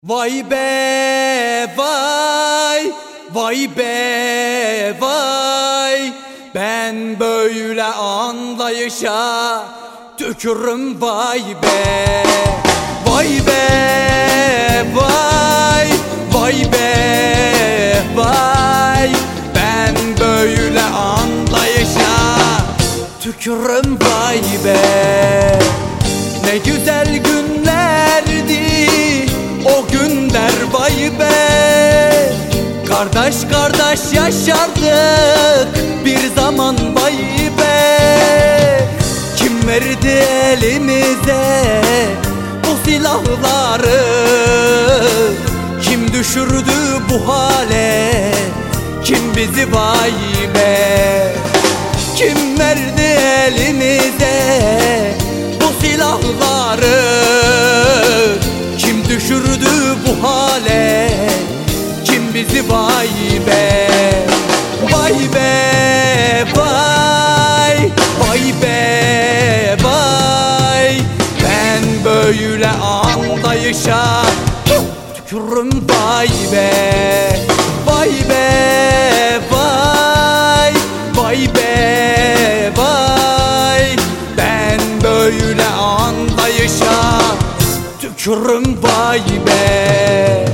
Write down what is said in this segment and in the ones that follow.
Vay be vay, vay be vay. Ben böyle anlayışa tükürüm vay be. Vay be vay, vay be vay. Ben böyle anlayışa tükürüm vay be. Ne güzel günlerdi o günler vay be. Kardeş kardeş yaşardık bir zaman vay be. Kim verdi elimize bu silahları? Kim düşürdü bu hale? Kim bizi vay be? Kim verdi elimize bu silahları? Kim düşürdü bu hale? Kim bizi vay be? Vay be vay, vay be vay. Ben böyle anlayışa tükürüm vay be. Vay be vay, vay be vay. Ben böyle anlayışa tükürüm vay be.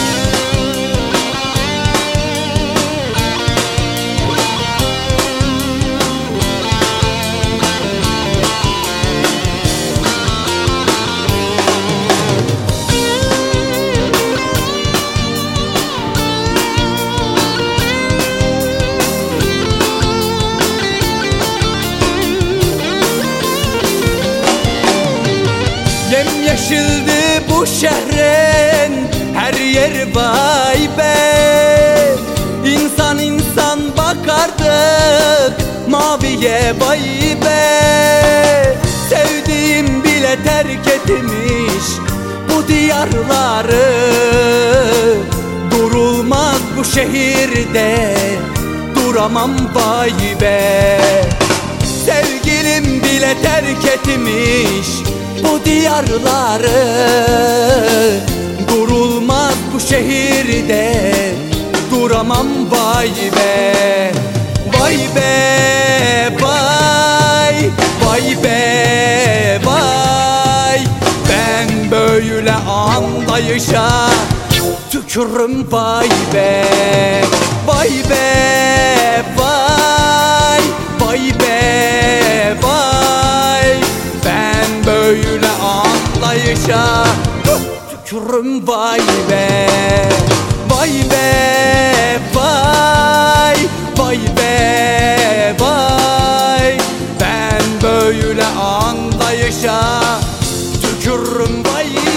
Yemyeşildi bu şehrin her yer vay be. İnsan insan bakardık maviye vay be. Sevdiğim bile terk etmiş bu diyarları. Durulmaz bu şehirde, duramam vay be. Sevgilim bile terk etmiş bu diyarları. Durulmaz bu şehirde, duramam vay be. Vay be vay, vay be vay. Ben böyle anlayışa tükürüm vay be. Vay be vay, vay be vay. Ben böyle anlayışa tükürüm vay be. Vay be vay, vay be vay. Ben böyle anlayışa tükürüm vay be.